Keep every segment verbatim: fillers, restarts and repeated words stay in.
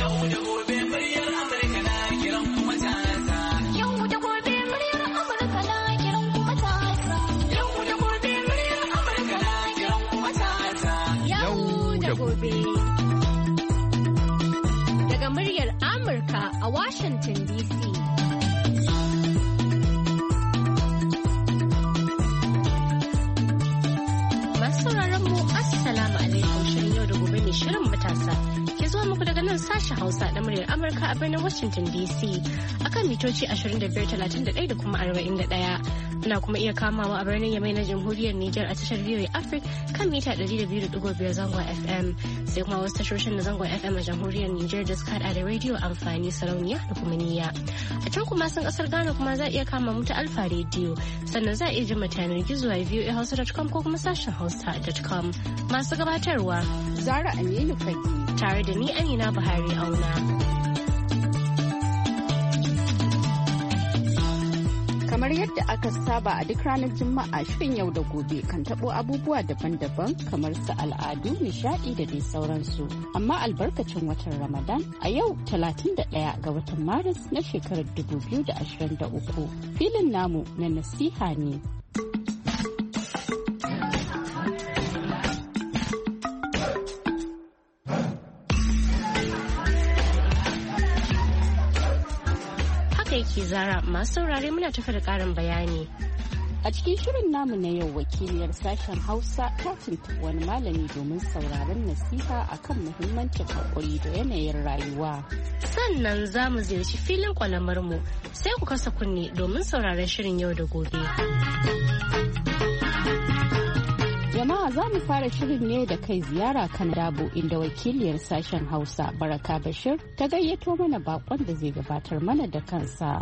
Daga muryar Amurka a Washington D C. Masu sauraron mu Assalamu alaikum, shirin yau da gobe ne shirin matasa ke zuwa muku daga nan sashen Hausa da muryar Amurka a birnin Washington D C akan mitoci ashirin da biyar talatin da ɗaya da kuma arba'in da ɗaya. Ana kuma iya kamawa a birnin Yamai na Jamhuriyar Nijar a tashar V O A Africa kan mita ɗari da biyu da ɗigo biyar zangon F M, sai kuma wasu tashoshin na zangon F M a Jamhuriyar Nijar da suka haɗa da rediyo amfani sarauniya da kuma niyya. A can kuma sun ƙasar Ghana kuma za a iya kama mu ta Alfa rediyo, sannan za a iya jin mu ta yanar gizo a v o a hausa dot com ko kuma sashen hausa dot com. Masu gabatarwa Zara Aminu Fage tare da ni Amina Buhari Auna. Kamar yadda aka saba a duk ranar Juma'a, shirin yau da gobe kan tabo abubuwa daban-daban kamar su al'adu, nishadi da dai sauransu. Amma albarkacin watan Ramadan a yau talatin da ɗaya ga watan Maris na shekarar dubu biyu da ashirin da uku. Filin namu na nasiha ne. Yake Zara, masu saurare muna tafi da ƙarin bayani. A cikin shirin namu na yau, wakiliyar sashen Hausa ta tuntuɓi wani malami domin sauraron nasiha akan muhimmancin haƙuri da yanayin rayuwa. Sannan za mu ziyarci filin kwalamar mu, sai ku kasa kunne domin sauraron shirin yau da gobe. Jama'a za mu fara shirin ne da kai ziyara kan Dabo, inda wakiliyar sashen Hausa Baraka Bashir ta gayyato mana bakon da zai gabatar mana da kansa.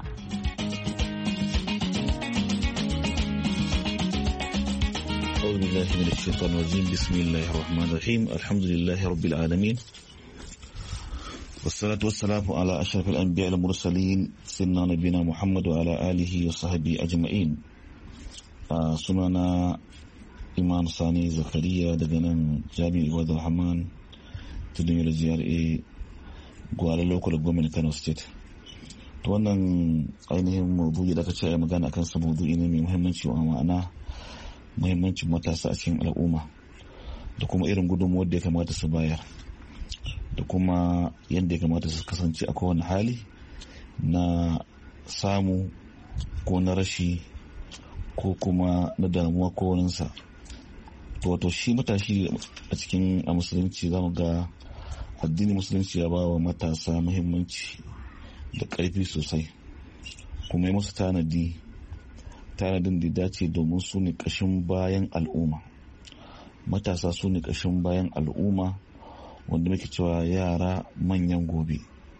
أعوذ بالله من الشيطان الرجيم بسم الله الرحمن الرحيم الحمد لله رب العالمين والصلاة والسلام على أشرف الأنبياء المرسلين سيدنا نبينا محمد وعلى آله وصحبه أجمعين. آه سنانا Imam Sani Zakariya daga nan Jami'ar Ibadur Rahman ta duniyar G R A Gwale Local Government Kano State. To wannan ainihin maudu'i da aka ce a magana akan sa maudu'i ne mai muhimmanci wa ma'ana muhimmancin matasa a cikin al'umma da kuma irin gudunmuwar da ya kamata su bayar da kuma yadda ya kamata su kasance a kowane hali na samu ko na rashi ko kuma na damuwa ko waninsa. Wato shi matashi a cikin a musulunci zamu ga addinin musulunci ya ba wa matasa muhimmanci da ƙarfi sosai, kuma ya musu tanadi tanadin da dace domin su ne ƙashin bayan al'umma. Matasa su ne ƙashin bayan al'umma wanda muke cewa yara manyan gobe.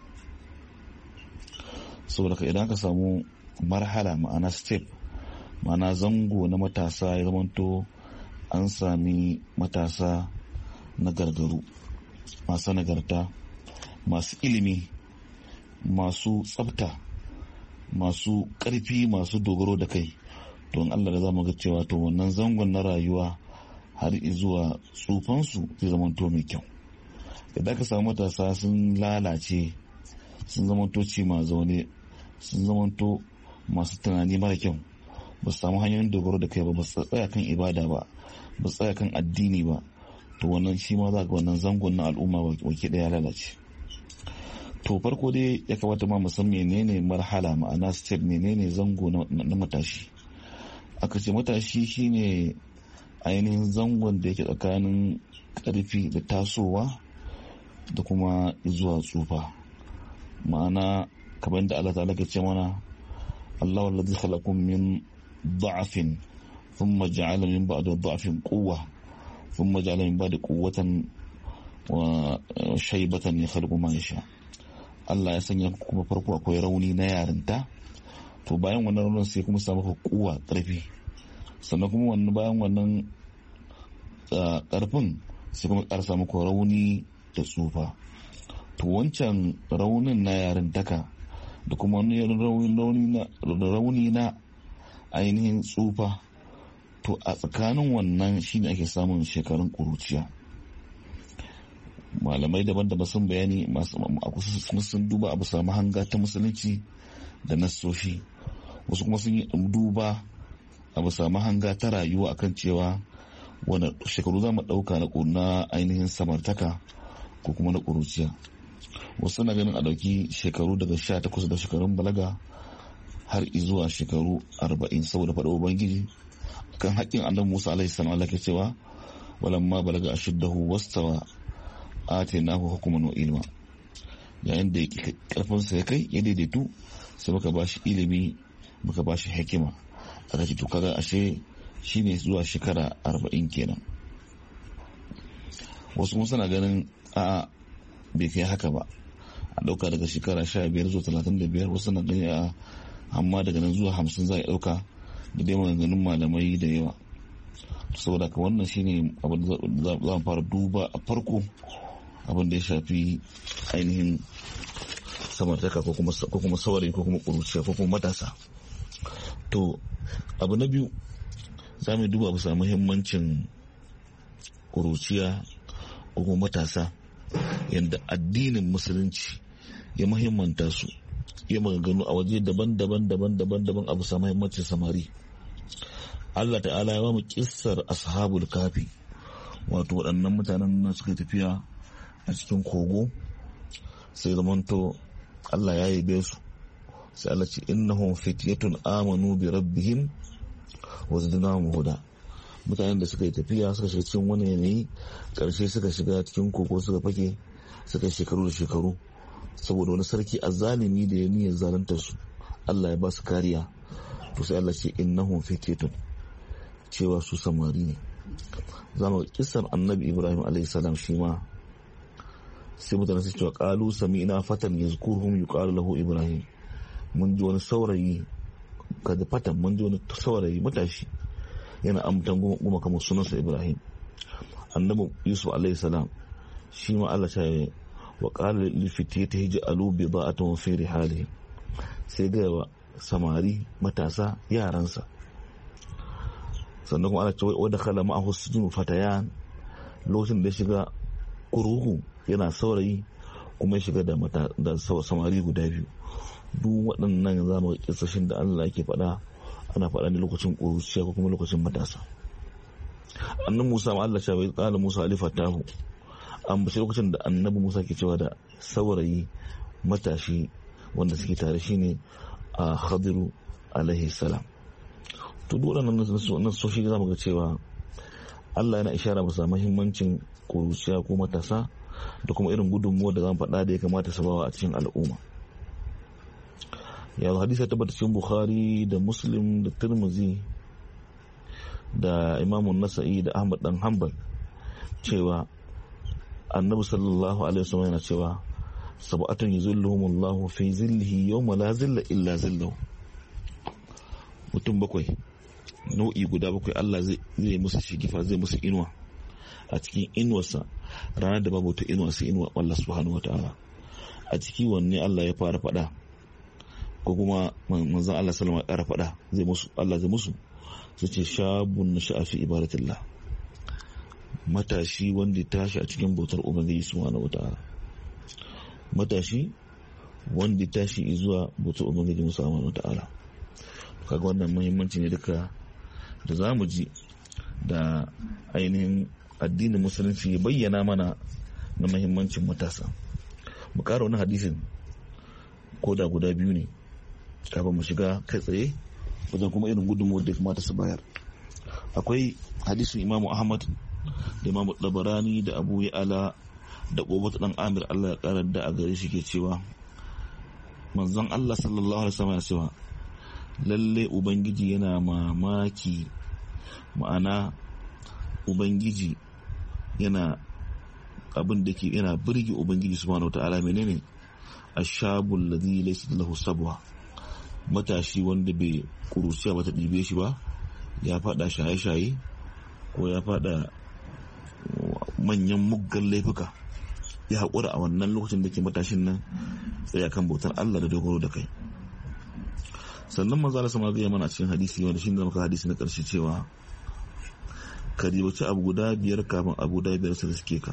Saboda ka idan ka samu marhala ma'ana step ma'ana zango na matasa ya zamanto an sami matasa na gargaru masu nagarta, masu ilimi, masu tsafta, masu ƙarfi, masu dogaro da kai, don Allah da za mu ga cewa to wannan zangon na rayuwa har zuwa tsufansu zai zamanto mai kyau. Idan ka samu matasa sun lalace, sun zamanto ci ma zaune, sun zamanto masu tunani mara kyau, ba su samu hanyoyin dogaro da kai ba, ba su tsaya kan ibada ba, ba su tsaya kan addini ba, to wannan shi ma za ga wannan zangon na al'umma wake daya lalace. To farko dai ya kamata ma musan menene marhala ma'ana step, menene zango na matashi. Aka ce matashi shine ainihin zangon da yake tsakanin karfi da tasowa da kuma zuwa tsufa. Ma'ana kamar da Allah ta'ala ke ce mana Allah wallazi khalaqakum min ضعف ثم جعل من بعد ضعف قوة ثم جعل من بعد قوة وشيبة يخلق ما يشاء. Allah ya sanya kuma farko akwai rauni na yarinta, to bayan wannan raunin sai kuma samu kuwa ƙarfi, sannan kuma wannan bayan wannan ƙarfin sai kuma ƙara samu rauni da tsufa. To wancan raunin na yarintaka da kuma rauni na ainihin tsufa, to a tsakanin wannan shine ake samun shekarun ƙuruciya. malamai daban-daban sun bayani masu sun duba abu samu hanga ta musulunci da nassoshi, wasu kuma sun yi duba abu samu hanga ta rayuwa akan cewa wani shekaru za mu ɗauka na ainihin samartaka ko kuma na ƙuruciya. Wasu na ganin a ɗauki shekaru daga sha takwas da shekarun balaga har zuwa shekaru arba'in, saboda faɗo ubangiji kan haƙƙin annabi Musa alaihi salam Allah ke cewa walamma balaga ashuddahu wastawa atainahu hukman wa ilma, yayin da karfinsa ya kai ya daidaitu sai muka bashi ilimi muka bashi hikima. Aka ce to kaga ashe shine zuwa shekara arba'in kenan. Wasu mun suna ganin a bai kai haka ba, a dauka daga shekara sha biyar zuwa talatin da biyar, wasu na gani a amma daga nan zuwa hamsin za a dauka da dai maganganun malamai da yawa. Saboda ka wannan shine abin da za mu fara duba a farko, abin da ya shafi ainihin samartaka ko kuma saurayi ko kuma ƙuruciya ko kuma matasa. To abu na biyu za mu duba bisa muhimmancin ƙuruciya ko kuma matasa, yadda addinin musulunci ya muhimmanta su, ya maganganu a waje daban-daban daban-daban daban a bisa muhimmancin samari. Allah ta'ala ya ba mu kissar ashabul kafi, wato waɗannan mutanen nan suka tafiya a cikin kogo, sai zamanto Allah ya yabe su, sai Allah ce innahum fityatun amanu bi rabbihim wa zidnahum huda. Mutanen da suka yi tafiya suka shiga cikin wani yanayi, karshe suka shiga cikin kogo suka fake, suka shekaru da shekaru saboda wani sarki azzalimi da ya niyyar zaluntar su, Allah ya ba su kariya. To sai Allah ce innahum fityatun, cewa su samari ne. Zama kisan annabi Ibrahim alaihi salam shi ma sai mutane su cewa qalu sami'na fatan yazkuruhum yuqalu lahu Ibrahim, mun ji wani saurayi kada fatan mun ji wani saurayi matashi yana amtan goma kamar sunansa Ibrahim. Annabi Yusuf alaihi salam shi ma Allah ta yi wa qala lil fityati ij'alu bida'atan fi rihalihim, sai ga samari matasa yaransa. Sannan kuma ana cewa wadda kala ma'ahu sujunu fatayan, lokacin da ya shiga kuruhu yana saurayi kuma ya shiga da da samari guda biyu. Duk waɗannan za mu ga kisashin da Allah yake faɗa, ana faɗa ne lokacin kuruciya ko kuma lokacin matasa. Annabi Musa ma Allah ya ce qala Musa ali fatahu, an bace lokacin da annabi Musa ke cewa da saurayi matashi wanda suke tare shine a Khadiru alaihi salam. To duk waɗannan nasoshi za mu ga cewa Allah yana ishara masa muhimmancin kuruciya ko matasa da kuma irin gudunmuwa da zan faɗa da ya kamata su bawa a cikin al'umma. Ya hadisi tabbata cikin Bukhari da Muslim da Tirmidhi da Imam Nasa'i da Ahmad dan Hanbal cewa Annabi sallallahu alaihi wasallam yana cewa sab'atun yuzilluhumullahu fi zillihi yawma la zilla illa zilluhu. Mutum bakwai, nau'i guda bakwai Allah zai musu shigifa, zai musu inuwa a cikin inuwarsa ranar da babu ta inuwa sai inuwa Allah subhanahu wataala. A ciki wanne Allah ya fara faɗa ko kuma manzon Allah sallallahu alaihi wasallam ya fara faɗa zai musu, Allah zai musu, su ce shabun nasha'a fi ibadatillah, matashi wanda ya tashi a cikin bautar ubangiji subhanahu wataala, matashi wanda ya tashi zuwa bautar ubangiji subhanahu wataala. Kaga wannan muhimmanci ne duka da za mu ji da ainihin addinin musulunci ya bayyana mana na muhimmancin matasa. Mu ƙara wani hadisin ko da guda biyu ne kafin mu shiga kai tsaye wajen kuma irin gudunmuwar da ya kamata su bayar. Akwai hadisin Imamu Ahmad da Imamu Dabarani da Abu Ya'ala da Qubatu dan Amir, Allah ya karar da a gare shi, ke cewa manzon Allah sallallahu alaihi wasallam ya cewa lalle ubangiji yana mamaki, ma'ana ubangiji yana abin da ke yana birge ubangiji subhanahu wataala. Menene? ashabul ladhi laysa lahu sabwa, matashi wanda bai kuruciya bata dibe shi ba, ya fada shaye-shaye ko ya fada manyan muggan laifuka, ya haƙura a wannan lokacin da ke matashin nan tsaya kan bautar Allah da dogaro da kai. Sannan manzo Allah sama zai mana cikin hadisi wanda shine zama hadisi na karshe cewa ka ribaci abu guda biyar kafin abu da biyar su riske ka.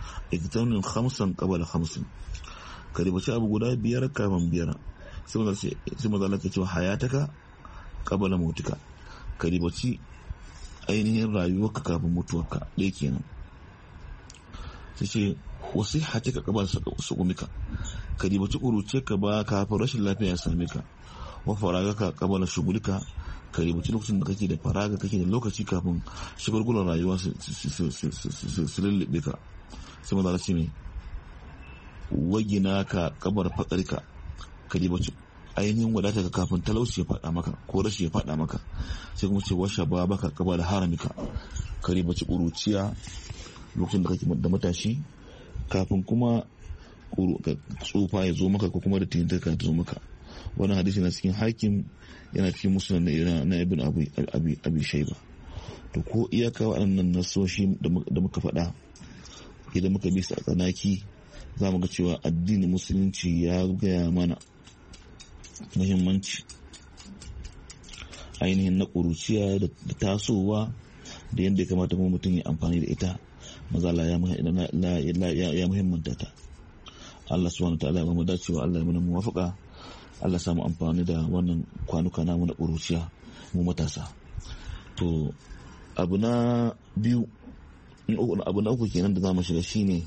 iktanin khamsan qabla khamsin ka ribaci abu guda biyar kafin biyar. sai maza Allah ke cewa hayataka qabla mautika ka ribaci ainihin rayuwarka kafin mutuwarka ɗaya kenan. sai ce wasu hatika qabla suqumika ka ribaci ƙuruciyarka ba kafin rashin lafiya ya same ka. wa faragaka qabla shugulika ka ribaci lokacin da kake da faraga kake da lokaci kafin shagulgulan rayuwa su lullube ka. sai maza Allah ce ne wagina ka kabar fakarka ka ribaci ainihin wadata ka kafin talauci ya faɗa maka ko rashi ya faɗa maka. sai kuma ce washa ba baka kaba da haramika ka ribaci ƙuruciya lokacin da kake da matashi kafin kuma tsufa ya zo maka ko kuma da tintarka ta zo maka. wannan hadisi na cikin hakim yana cikin musulun na ibn abi shaiba. to ko iyaka waɗannan nasoshi da muka faɗa idan muka bi su a tsanaki za mu ga cewa addinin musulunci ya gaya mana muhimmanci ainihin na ƙuruciya da tasowa da yadda ya kamata kuma mutum ya amfani da ita. mazala ya muhimmanta ta. Allah subhanahu wa ta'ala ya mu dacewa, Allah ya mana muwafaqa, Allah ya samu amfani da wannan kwanuka namu na ƙuruciya mu matasa. To abu na biyu abu na uku kenan da za mu shiga shine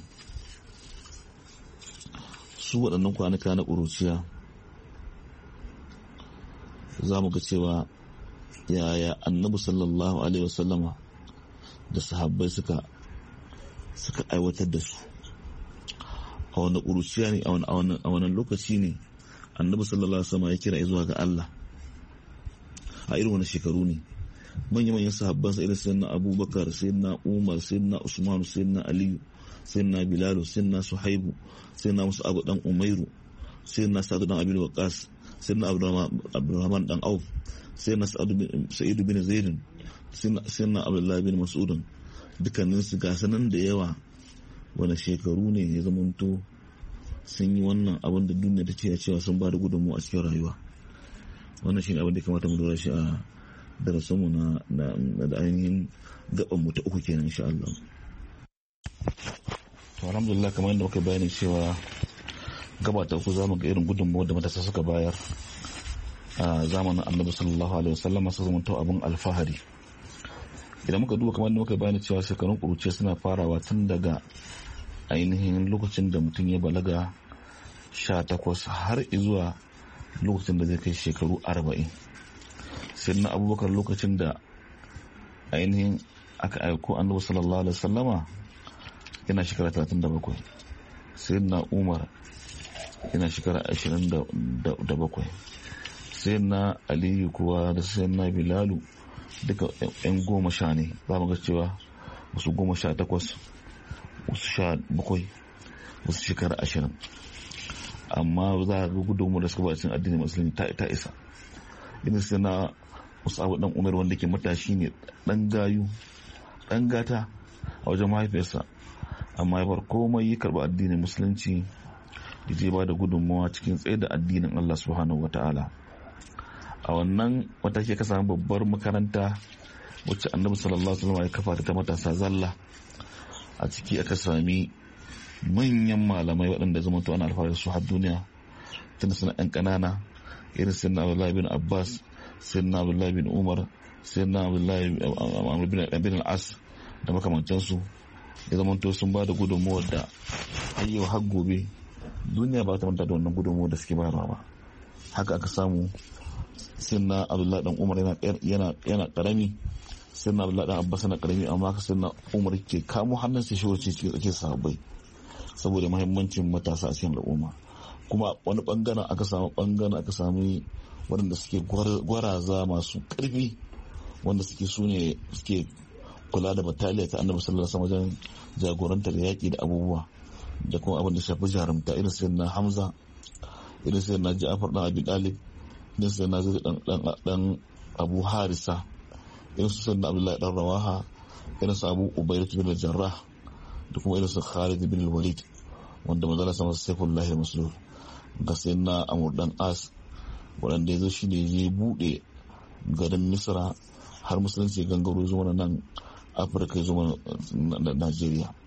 su waɗannan kwanuka na ƙuruciya. za mu ga cewa yaya annabi sallallahu alaihi wasallama da sahabbai suka suka aiwatar da su a wani ƙuruciya ne a wani lokaci ne annabi sallallahu alaihi wasallama ya kira zuwa ga Allah a irin wani shekaru ne. manya-manyan sahabbansa irin sayyidina abubakar, sayyidina umar, sayyidina usman, sayyidina aliyu, sayyidina bilalu, sayyidina suhaibu, sayyidina musu abu dan umairu, sayyidina sa'adu dan abil waqas, sayyidina abdurrahman dan auf, sayyidina sa'id bin zaid, sayyidina abdullah bin mas'ud, dukkanin su gasanan da yawa. wani shekaru ne ya zamanto sun yi wannan abin da duniya ta ce cewa sun ba da gudunmu a cikin rayuwa. wannan shine abin da ya kamata mu dora shi a darasinmu na da ainihin gaban mu ta uku kenan insha Allah. To alhamdulillah, kamar yadda muka bayani cewa gaba ta uku zamu ga irin gudunmuwar da matasa suka bayar a zamanin Annabi sallallahu alaihi wasallam, su zama to abin alfahari. Idan muka duba kamar yadda muka bayani cewa shekarun kuruce suna farawa tun daga ainihin lokacin da mutum ya balaga sha takwas har zuwa lokacin da zai kai shekaru arba'in. sai na abubakar lokacin da ainihin aka aiko annabi sallallahu alaihi wasallama yana shekara talatin da bakwai. sai na umar yana shekara ashirin da bakwai. sai na aliyu kuwa da sai na bilalu duka yan goma sha ne. za mu ga cewa wasu goma sha takwas, wasu sha bakwai, wasu shekara ashirin. amma za a ga gudunmu da suka ba cikin addinin musulmi ta isa. idan sai na wasu abu dan umar wanda ke matashi ne, dan gayu, dan gata a wajen mahaifiyarsa, amma ya bar komai ya karba addinin musulunci da je ba da gudunmawa cikin tsaye da addinin Allah subhanahu wata'ala. a wannan mataki ka samu babbar makaranta wacce annabi sallallahu alaihi wasallam ya kafa ta matasa zalla. a ciki aka sami manyan malamai waɗanda zama to ana alfahari su har duniya tun suna ɗan ƙanana, irin sayyidina Abdullahi bin Abbas, sayyidina Abdullahi bin Umar, sayyidina Abdullahi bin al-As da makamantansu. ya zama to sun ba da gudunmuwar da ayyau har gobe duniya ba ta manta da wannan gudunmuwar da suke bayarwa ba. haka aka samu sayyidina Abdullahi dan Umar yana yana karami, sayyidina Abdullahi dan Abbas na karami, amma haka sayyidina Umar ke kamo hannun sai shi wuce cikin sahabbai saboda muhimmancin matasa a cikin al'umma. kuma wani bangaren aka samu bangaren aka samu waɗanda suke gwaraza masu ƙarfi wanda suke su ne suke kula da bataliya ta annabi sallallahu alaihi wasallam wajen jagorantar yaƙi da abubuwa da kuma abin da shafi jarumta, irin sai na Hamza, irin sai na Ja'far dan Abi Talib, irin sai na Zaid dan dan Abu Harisa, irin sai na Abdullahi dan Rawaha, irin su Abu Ubaidah bin Jarrah, da kuma irin su Khalid bin Walid wanda manzala sama Saifullah al-Maslul, ga sai na Amr dan As wanda yazo shi ne ya bude garin Misra har musulunci gangaro zuwa nan Afirka zuwa Najeriya.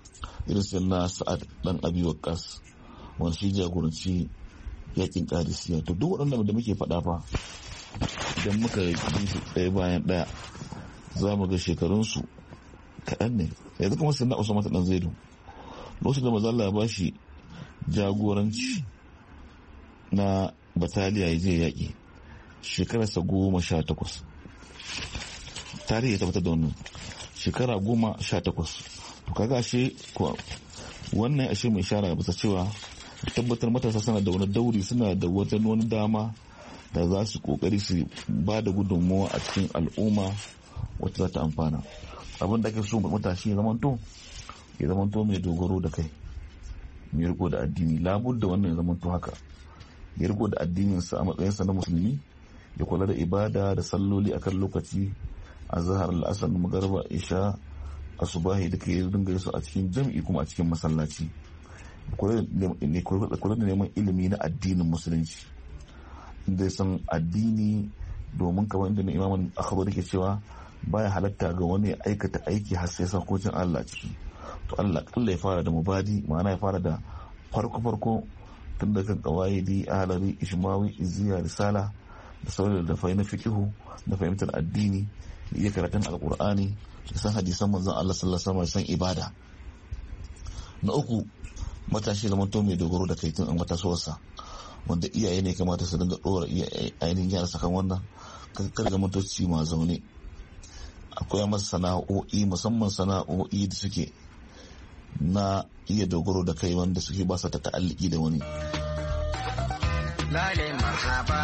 irin sai na Sa'ad dan Abi Waqqas wanda shi jagoranci yakin Qadisiyya. To duk waɗannan da muke faɗa fa idan muka yi su ɗaya bayan ɗaya za mu ga shekarunsu kaɗan ne. Yanzu kuma sai na Usman dan Zaidu lokacin da manzo Allah ya bashi jagoranci na bataliya ya je yaƙi shekararsa goma sha takwas. Tarihi ya tabbatar da wannan shekara goma sha takwas. To kaga ashe wannan ashe mai shara bisa cewa tabbatar matasa suna da wani dauri, suna da wata wani dama da za su kokari su ba da gudunmuwa a cikin al'umma wacce za ta amfana. Abin da ake so matashi ya zamanto ya zamanto mai dogaro da kai, mai riko da addini. Labudda wannan ya zamanto haka, ya riko da addininsa a matsayinsa na musulmi, ya kula da ibada da salloli akan lokaci, azhar, al'asar, magariba, isha, asubahi duka ya dinga su a cikin jam'i kuma a cikin masallaci. Kula da neman ilimi na addinin musulunci, inda ya san addini, domin kamar inda na imaman akhbar ke cewa baya halatta ga wani ya aikata aiki har sai sakocin Allah ciki. To Allah kalla ya fara da mubadi, ma'ana ya fara da farko farko tun da kan qawaidi, ahlari, ishmawi, izziya, risala da sauran da fa'ina fiqhu da fahimtar addini, da iya karatun alqur'ani, da san hadisan manzon Allah sallallahu alaihi wasallam, san ibada. Na uku, matashi da manto mai dogaro da kai tun an matasowarsa, wanda iyaye ne kamata su dinga dora ainihin yara sakan wannan kar da motoci ma zaune. Akwai masa sana'o'i, musamman sana'o'i da suke na iya dogaro da kai wanda suke ba sa ta ta'alliki da wani. Lale marhaba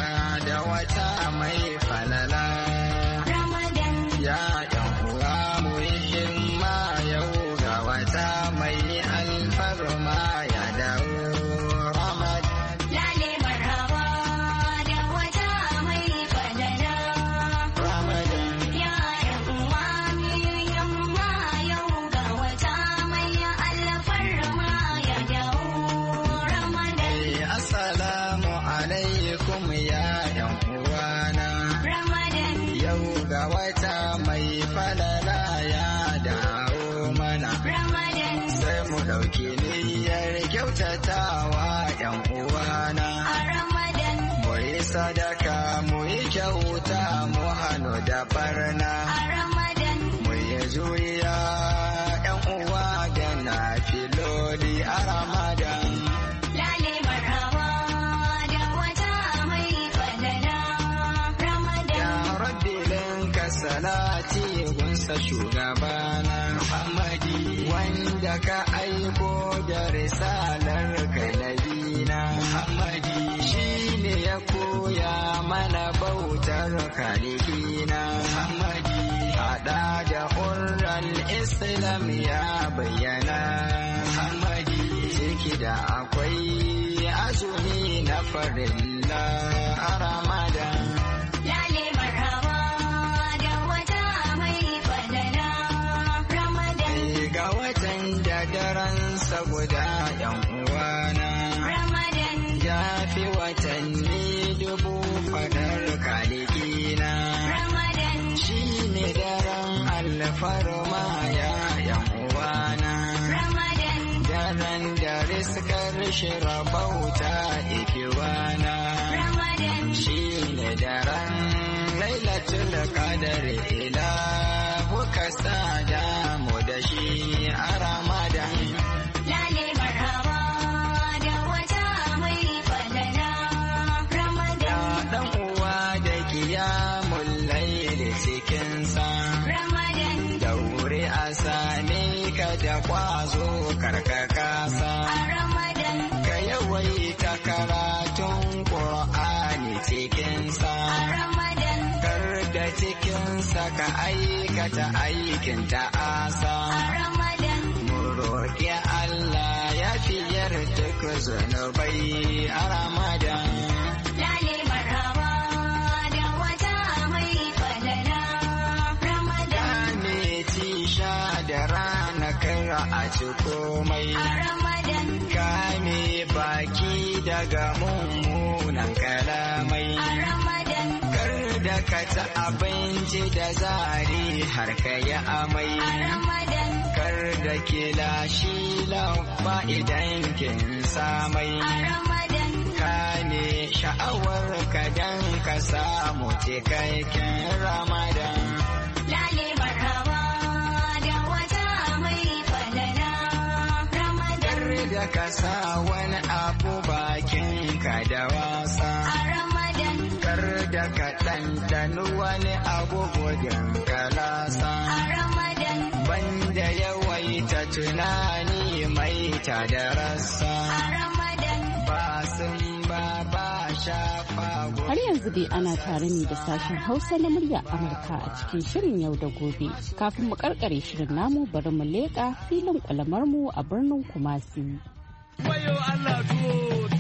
da wata mai falala Ramadan, ya yan uwa mu himma yau ga wata mai alfarma ya dawo Ramadan. Lale marhaba da wata mai falala Ramadan, ya yan uwa mu himma yau ga wata mai alfarma ya dawo Ramadan. Assalamu alaikum ya yan uwana Ramadan, yau ga wata mai falala ya dawo mana Ramadan, sai mu dauki niyyar kyautatawa yan uwana a Ramadan, mu yi sadaka mu yi kyauta mu hannu da barna a Ramadan, mu yi juriya yan uwa da na filoli a Ramadan. Lale marhaba da wata mai falala Ramadan, ya rabbi linka salati gunsa shugabana Muhammadi, wanda ka aiko da risalar ka nabina Muhammadi, shine ya koya mana bautar kalikina Muhammadi, hada da hurral islam ya bayyana Muhammadi, ciki da akwai azumi na farilla a Ramadan. Lale marhaba da wata mai falala Ramadan, ga watan da daransa guda yan uwana Ramadan, ya fi watanni dubu fadar kalikina Ramadan, shi ne daren alfarma ya yan uwana Ramadan, daren da riskar shirabauta ikiwana Ramadan, shi ne daren lailatul qadar ila kuka sada mu da shi a Ramadan. Lale marhaba da wata mai falala Ramadan, dan uwa da kiyamul laili cikin sa Ramadan, daure a same ka da kwazo karkakasa a Ramadan, ka yawaita karatun Qur'ani cikin sa a Ramadan, kar da cikin sa ka aikata aikin ta'asa a Ramadan, mu roƙi Allah ya fiyar duk zunubai a Ramadan. Lale marhaba da wata mai falala Ramadan, ne ci sha da rana kar a ci komai a Ramadan, kame baki daga mummunan kalamai a Ramadan, kar da ka ci abinci da zari har ka yi amai. Kar da ke lashi lafa idan kin samai. Ka ne sha'awar ka dan ka samu cikakken Ramadan. Lale marhaba da wata mai falala Ramadan. Kar da ka sa wani abu bakin ka da wasa. A Ramadan. Kar da ka ɗanɗani wani abu gudun kalasa. A Ramadan. Banda yawaita tunani mai ta da rasa. A Ramadan. Ba sun ba ba shafa. Har yanzu dai ana tare ne da sashen Hausa na murya Amurka a cikin shirin yau da gobe. Kafin mu karkare shirin namu bari mu leƙa filin kwalamar mu a birnin Kumasi. Wayo Allah tuwo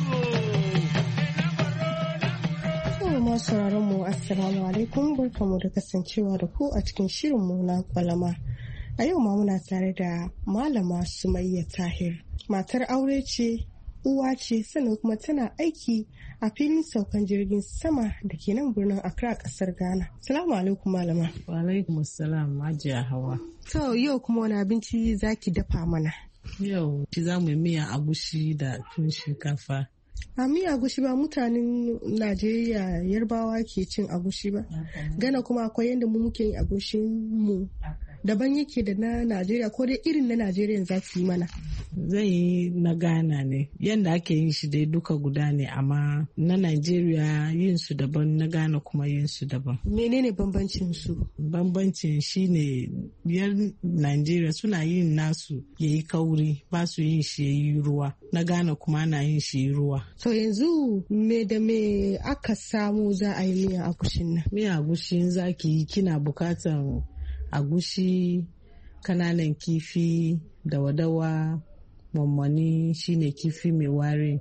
tuwo. Masu sauraron mu assalamu alaikum, barkamu da kasancewa da ku a cikin shirin mu na kwalama. A yau ma muna tare da Malama Sumayya Tahir. Matar aure ce, uwa ce, sannan kuma tana aiki a filin saukan jirgin sama da ke nan birnin Accra, kasar Ghana. Salamu alaikum malama. Wa alaikum assalam Hajiya Hawa. To yau kuma wani abinci zaki dafa mana? Yau shi za mu yi miya agushi da tun shinkafa. A miya agushi ba mutanen Najeriya Yarbawa ke cin agushi ba. Ghana kuma akwai yadda mu muke yin agushin mu. Daban yake da na Najeriya ko dai irin na Najeriya za ki yi mana? Zan yi na Ghana ne. Yanda ake yin shi dai duka guda ne amma na Najeriya yin su daban, na Ghana kuma yin su daban. Menene bambancin su? Bambancin shi ne yan Najeriya suna yin nasu ya yi kauri, ba su yin shi ya yi ruwa. Na Ghana kuma ana yin shi ruwa. To yanzu me da me aka samu za a yi miya agushin nan? Miya agushin za ki yi kina bukatan agushi, kananan kifi, dawa-dawa, mammani shine kifi mai wari,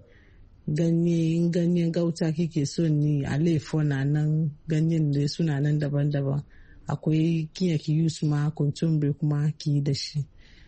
ganye ganyen gauta kike so ni alefo na nan, ganyen da suna nan daban-daban. Akwai kinya ki use ma kuntumbre kuma ki da shi,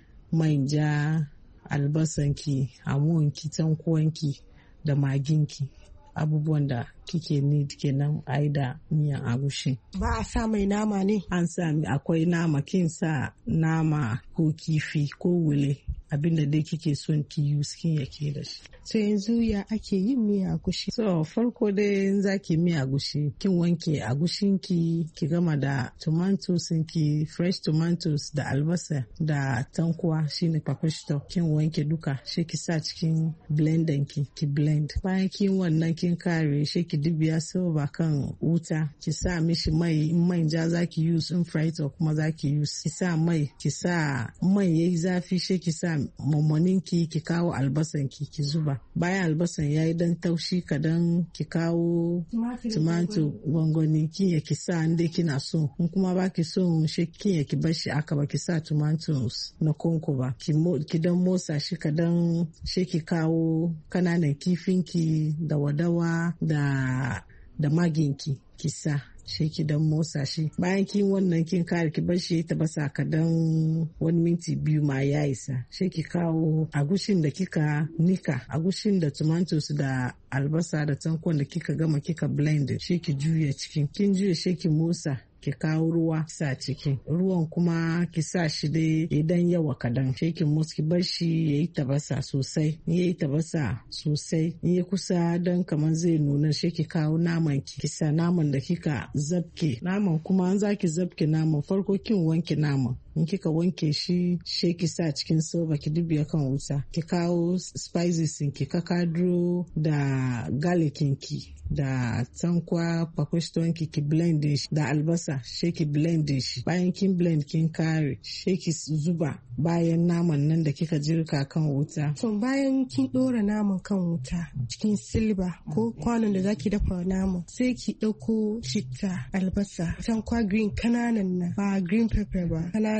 manja, albasanki, amuwanki, tankuwanki da maginki. Abubuwan da kike need kenan ai da miyan agushi. Ba a sa mai nama ne? An sa akwai nama, kin sa nama ko kifi ko wule abinda dai kike son ki use kin yake da shi. So yanzu ya ake yin miya agushi? So farko dai in zaki miya agushi kin wanke agushinki ki gama da tomatoes ki, fresh tomatoes da albasa da tankuwa shine paprika. Kin wanke duka shi ki sa cikin blender ki ki blend. Bayan kin wannan kin kare shi ki dibiya silver kan wuta, ki sa mishi mai, in manja zaki use, in fried or kuma zaki use. Ki sa mai, ki sa mai yayi zafi shi ki sa mammanin ki ki kawo albasan ki ki zuba. Bayan albasan yayi dan taushi kadan ki kawo tomato gwangwani kin ya ki sa inda kina so. In kuma baki so shi kin ya ki bar shi aka ba ki sa tomatoes na konko ba. Ki mo, ki dan motsa shi kadan shi ki kawo kananan kifin ki da wadawa da da maginki ki sa shi ki dan motsa shi. Bayan kin wannan kin kare ki bar shi ta basa kadan wani minti biyu ma ya isa. Shi ki kawo agushin da kika nika, agushin da tomatoes da albasa da tankon da kika gama kika blend, shi ki juya cikin. Kin juya shi ki motsa, ki kawo ruwa sa ciki. Ruwan kuma ki sa shi dai idan yawa kadan. Sai ki mus ki bar shi yayi tabasa sosai. In yayi tabasa sosai, in ya kusa dan kaman zai nuna, sai ki kawo naman ki. Ki sa naman da kika zabke. Naman kuma an zaki zabke naman farko kin wanke naman. In kika wanke shi, sai ki sa cikin silver ki dubiya kan wuta. Ki kawo spices ki, kakadro da garlic ki da tankwa pakwashton ki ki blend shi da albasa, sai ki blend shi. Bayan kin blend kin kare, sai ki zuba bayan naman nan da kika jirka kan wuta. So bayan kin dora naman kan wuta cikin silba ko kwanon da zaki dafa naman, sai ki dauko shitta, albasa, tankwa green kananan nan, ba green pepper ba, kananan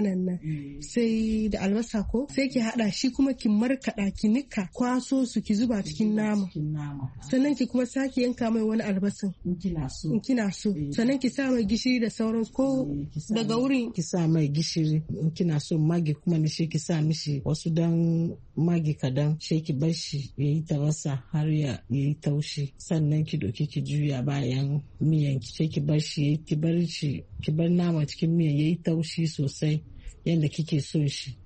kananan nan sai da albasa ko sai ki hada shi kuma ki markada ki nika kwaso su ki zuba cikin nama sannan ki kuma sake yanka mai wani albasan in kina so sannan ki sa mai gishiri da sauran ko daga wurin ki sa mai gishiri in kina so magi kuma ne shi ki sa mishi wasu dan magi kadan shi ki bar shi yayi tabasa har ya yayi taushi sannan ki doki ki juya bayan miyan ki sai ki bar shi ki bar shi ki bar nama cikin miyan yayi taushi sosai yanda kike so shi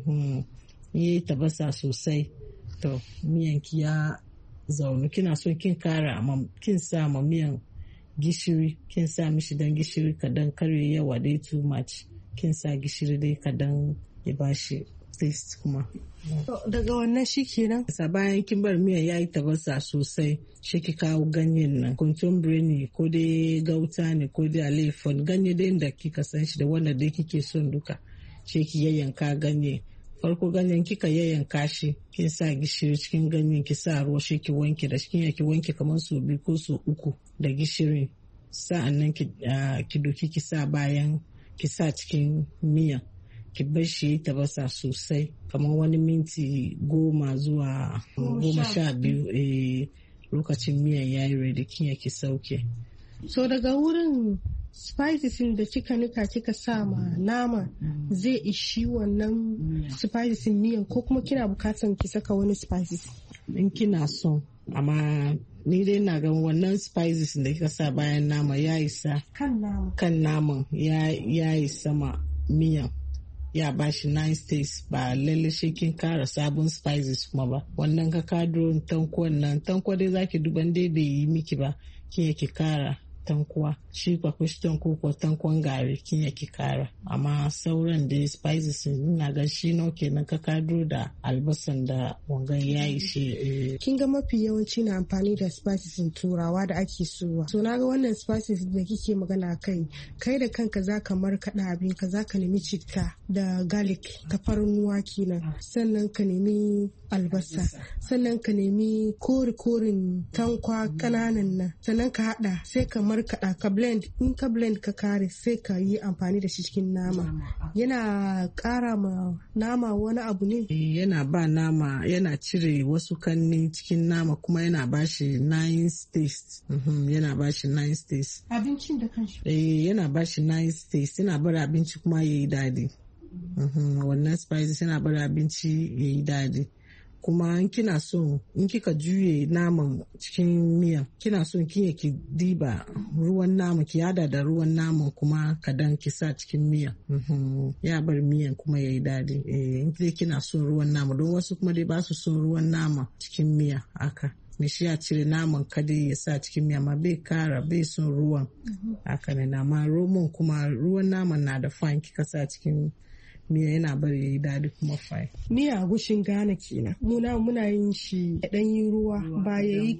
yayi tabasa sosai to miyan ki ya zaunu kina so kin kara kin sa ma miyan gishiri kin sa mishi dan gishiri kadan kare yawa dai too much kin sa gishiri dai kadan ya bashi taste kuma daga wannan shi kenan sa bayan kin bar miyan yayi tabasa sosai shi ki kawo ganyen nan contemporary ne ko dai gauta ne ko dai alefon ganye dai da kika san shi da wanda dai kike son duka shi ki yayyanka ganye farko ganyen kika yayyanka shi kin sa gishiri cikin ganyen ki sa ruwa shi ki wanke da shi ki wanke kamar su biyu ko su uku da gishiri sa'annan ki ki doki ki sa bayan ki sa cikin miyan ki bar shi ta basa sosai kamar wani minti goma zuwa goma sha biyu eh lokacin miyan yayi ready kin ki sauke so daga wurin spices da kika nika kika sa ma nama zai ishi wannan spices miyan ko kuma kina bukatan ki saka wani spices in kina so amma ni dai na ga wannan spices da kika sa bayan nama ya isa kan nama kan naman ya ya isa ma miyan ya ba shi nice taste ba lalle shi kin kara sabon spices kuma ba wannan ka kadro tankon nan tanko dai zaki duban dai bai yi miki ba kin yake kara tankuwa shi kwa kushton ko ko tankon gari kin yake kara amma sauran da spices ina ga shi no kenan ka kado da albasan da wangan yayi shi kin ga mafi yawanci na amfani da spices turawa da ake sowa so naga wannan spices da kike magana kai kai da kanka zaka markada abin ka zaka nemi citta da garlic tafarnuwa kenan sannan ka nemi albasa sannan ka nemi kori-korin tankwa kananan nan sannan ka hada sai ka markaɗa ka blend in ka blend ka kare sai ka yi amfani da shi cikin nama yana ƙara ma nama wani abu ne yana ba nama yana cire wasu kanni cikin nama kuma yana ba shi nice taste yana ba shi nice taste abincin da kanshi eh yana ba shi nice taste yana bar abinci kuma yayi dadi wannan spices yana bar abinci yayi dadi kuma in kina so in kika juye naman cikin miya kina so kin ki diba ruwan nama ki yada da ruwan naman kuma kadan ki sa cikin miya ya bar miyan kuma yayi dadi eh in kina so ruwan nama don wasu kuma dai ba su son ruwan nama cikin miya haka me shi ya cire naman kadai ya sa cikin miya ma bai kara bai son ruwan haka ne na ma romon kuma ruwan naman na da fine kika sa cikin miya yana bari yayi dadi kuma fai. Miya agushin Ghana kenan. Muna muna yin shi da ɗan yi ruwa ba yayi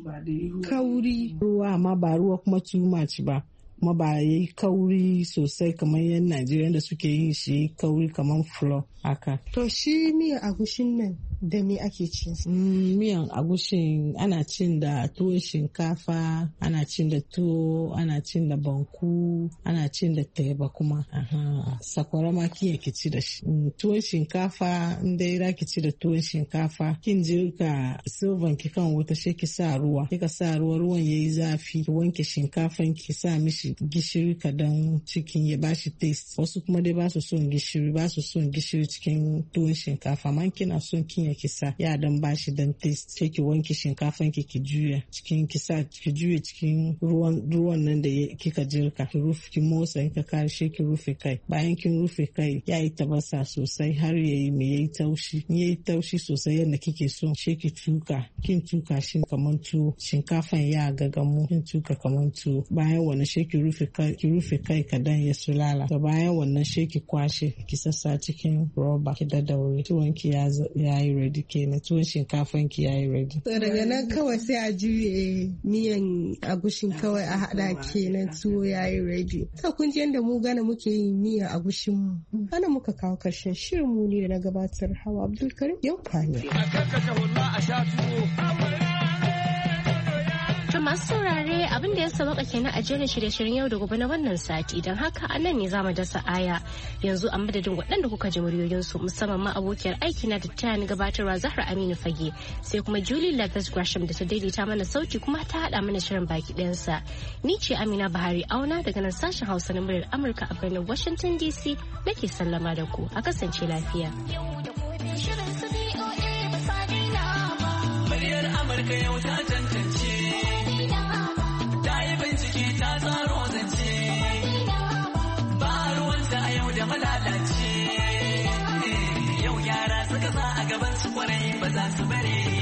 kauri. Ruwa amma ba ruwa kuma too much ba. Kuma ba yayi kauri sosai kamar yan Najeriya da suke yin shi kauri kamar flour haka. To shi miya agushin nan da me ake cin sa? Mm, miyan agushin ana cin da tuwon shinkafa, ana cin da tuwo, ana cin da banku, ana cin da teba kuma. Aha, sakwara ma kin yake ci da shi. Mm, tuwon shinkafa in dai za ki ci da tuwon shinkafa, kin jirka silvan ki kan wuta sai ki sa ruwa. Kika sa ruwa ruwan yayi zafi, ki wanke shinkafan ki sa mishi gishiri kadan cikin ya bashi taste. Wasu kuma dai ba su son gishiri, ba su son gishiri cikin tuwon shinkafa. Man kina son kin ki sa ya dan bashi dan taste sai ki wanke shinkafan ki ki juya cikin ki sa ki juya cikin ruwan ruwan nan da kika jirka ki rufe ki motsa in ka karshe ki rufe kai bayan kin rufe kai yayi tabasa sosai har yayi me yayi taushi yayi taushi sosai yadda kike so sai ki tuka kin tuka shi kaman tuwo shinkafan ya gagamu kin tuka kaman tuwo bayan wannan sai ki rufe kai ki rufe kai kadan ya sulala to bayan wannan sai ki kwashe ki sassa cikin roba ki daddaure tuwon ki ya yayi ready kenan tuwon shinkafan ki yayi ready. To daga nan kawai sai a juye miyan agushin kawai a hada kenan tuwo yayi ready. To kun ji yanda mu gana muke yin miyan agushin mu. Ana muka kawo karshen shirin mu ne da na gabatar Hawa Abdulkarim yau kwani. A kankata wallah a sha tuwo. To Masu saurare abin da ya sabaka kenan a jerin shirye-shiryen yau da gobe na wannan sati don haka a nan ne za mu dasa aya yanzu a madadin waɗanda kuka ji muryoyinsu musamman ma abokiyar aiki na da ta ni gabatarwa Zahra Aminu Fage sai kuma Julie Lathis Gresham da ta daidaita mana sauti kuma ta haɗa mana shirin baki ɗayansa. Ni ce Amina Bahari Auna daga nan sashen Hausa na muryar Amurka a birnin Washington D C nake sallama da ku a kasance lafiya. Yau da gobe shirin su B O A ba sa daina ba. Muryar Amurka yau ta